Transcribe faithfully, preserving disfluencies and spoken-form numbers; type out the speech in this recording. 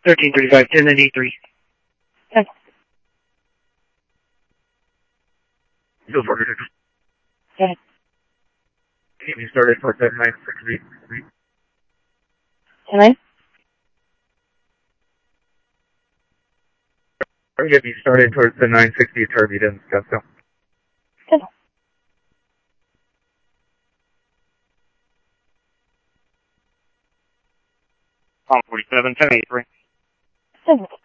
thirteen thirty-five, ten and eight three. ten. Still forty. Go ahead. Keep me started for ten nine sixty. ten nine? Get me started towards the nine sixty turbulence, Gusto. ten. Palm forty-seven, ten eight three. ten.